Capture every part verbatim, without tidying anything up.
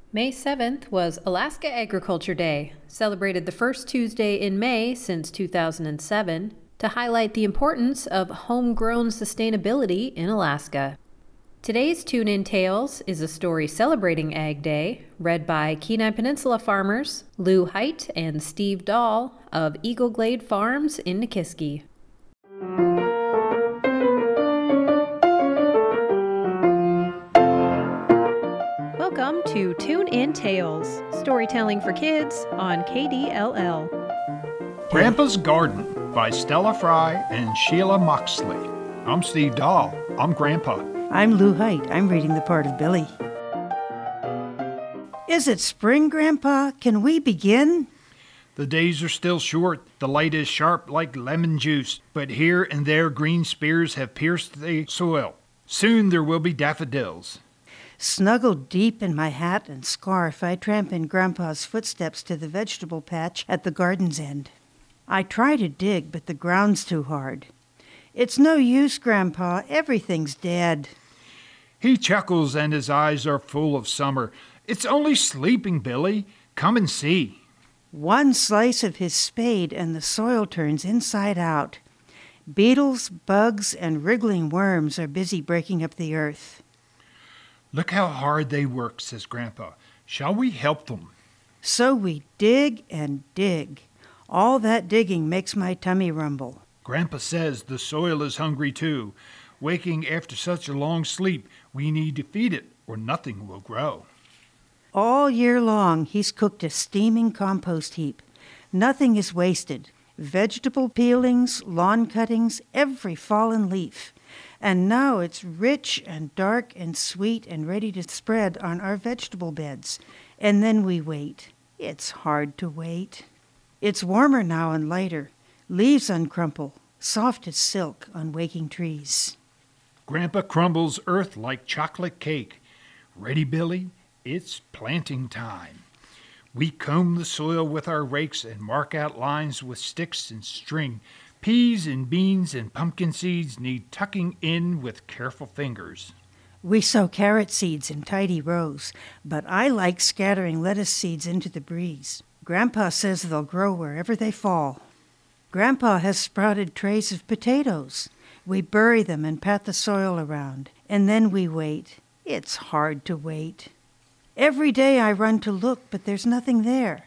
May seventh was Alaska Agriculture Day, celebrated the first Tuesday in May since two thousand seven, to highlight the importance of homegrown sustainability in Alaska. Today's Tune In Tales is a story celebrating Ag Day, read by Kenai Peninsula farmers Lou Height and Steve Dahl of Eagle Glade Farms in Nikiski. Welcome to Tune In Tales, storytelling for kids on K D L L. Grandpa's Garden by Stella Fry and Sheila Moxley. I'm Steve Dahl. I'm Grandpa. I'm Lou Height. I'm reading the part of Billy. Is it spring, Grandpa? Can we begin? The days are still short. The light is sharp like lemon juice, but here and there green spears have pierced the soil. Soon there will be daffodils. Snuggled deep in my hat and scarf, I tramp in Grandpa's footsteps to the vegetable patch at the garden's end. I try to dig, but the ground's too hard. It's no use, Grandpa. Everything's dead. He chuckles and his eyes are full of summer. It's only sleeping, Billy. Come and see. One slice of his spade and the soil turns inside out. Beetles, bugs, and wriggling worms are busy breaking up the earth. Look how hard they work, says Grandpa. Shall we help them? So we dig and dig. All that digging makes my tummy rumble. Grandpa says the soil is hungry too. Waking after such a long sleep, we need to feed it or nothing will grow. All year long, he's cooked a steaming compost heap. Nothing is wasted. Vegetable peelings, lawn cuttings, every fallen leaf. And now it's rich and dark and sweet and ready to spread on our vegetable beds. And then we wait. It's hard to wait. It's warmer now and lighter. Leaves uncrumple, soft as silk on waking trees. Grandpa crumbles earth like chocolate cake. Ready, Billy? It's planting time. We comb the soil with our rakes and mark out lines with sticks and string. Peas and beans and pumpkin seeds need tucking in with careful fingers. We sow carrot seeds in tidy rows, but I like scattering lettuce seeds into the breeze. Grandpa says they'll grow wherever they fall. Grandpa has sprouted trays of potatoes. We bury them and pat the soil around, and then we wait. It's hard to wait. Every day I run to look, but there's nothing there.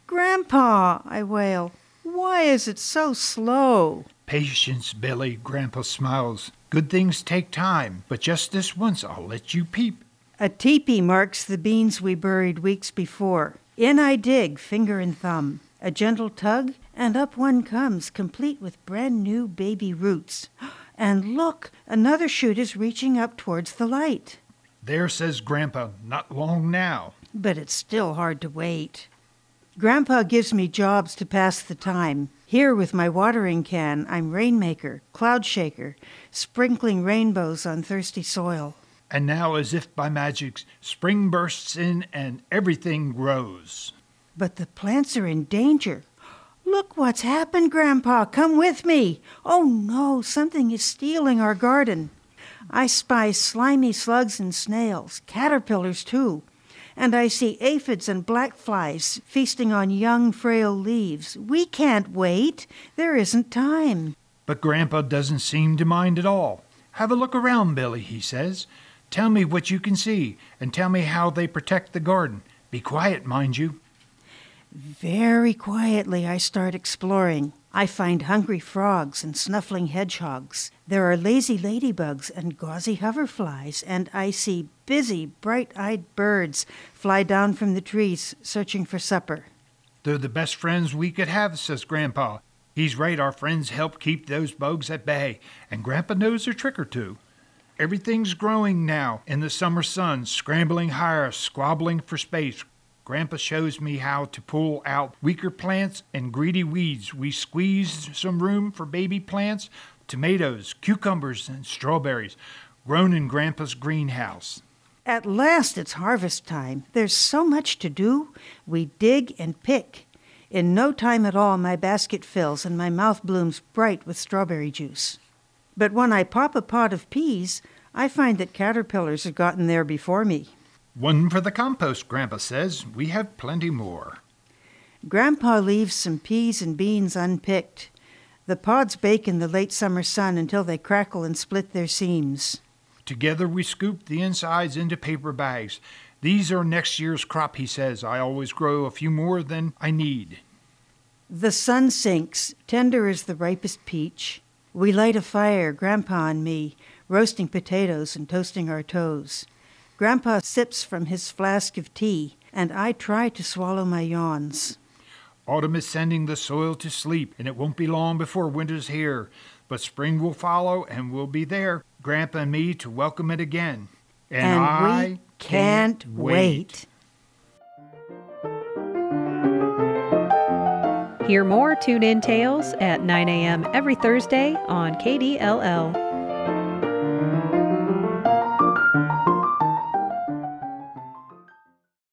Grandpa, I wail. Why is it so slow? Patience, Billy, Grandpa smiles. Good things take time, but just this once I'll let you peep. A teepee marks the beans we buried weeks before. In I dig, finger and thumb. A gentle tug, and up one comes, complete with brand new baby roots. And look, another shoot is reaching up towards the light. There, says Grandpa, not long now. But it's still hard to wait. Grandpa gives me jobs to pass the time. Here with my watering can, I'm rainmaker, cloud shaker, sprinkling rainbows on thirsty soil. And now, as if by magic, spring bursts in and everything grows. But the plants are in danger. Look what's happened, Grandpa. Come with me. Oh, no, something is stealing our garden. I spy slimy slugs and snails, caterpillars too. And I see aphids and black flies feasting on young, frail leaves. We can't wait. There isn't time. But Grandpa doesn't seem to mind at all. Have a look around, Billy, he says. Tell me what you can see, and tell me how they protect the garden. Be quiet, mind you. Very quietly I start exploring. I find hungry frogs and snuffling hedgehogs. There are lazy ladybugs and gauzy hoverflies, and I see busy, bright-eyed birds fly down from the trees searching for supper. They're the best friends we could have, says Grandpa. He's right, our friends help keep those bugs at bay, and Grandpa knows a trick or two. Everything's growing now in the summer sun, scrambling higher, squabbling for space. Grandpa shows me how to pull out weaker plants and greedy weeds. We squeeze some room for baby plants, tomatoes, cucumbers, and strawberries, grown in Grandpa's greenhouse. At last it's harvest time. There's so much to do. We dig and pick. In no time at all, my basket fills and my mouth blooms bright with strawberry juice. But when I pop a pot of peas, I find that caterpillars have gotten there before me. One for the compost, Grandpa says. We have plenty more. Grandpa leaves some peas and beans unpicked. The pods bake in the late summer sun until they crackle and split their seams. Together we scoop the insides into paper bags. These are next year's crop, he says. I always grow a few more than I need. The sun sinks, tender as the ripest peach. We light a fire, Grandpa and me, roasting potatoes and toasting our toes. Grandpa sips from his flask of tea, and I try to swallow my yawns. Autumn is sending the soil to sleep, and it won't be long before winter's here. But spring will follow, and we'll be there, Grandpa and me, to welcome it again. And, and I we can't wait. Hear more Tune In Tales at nine a.m. every Thursday on K D L L.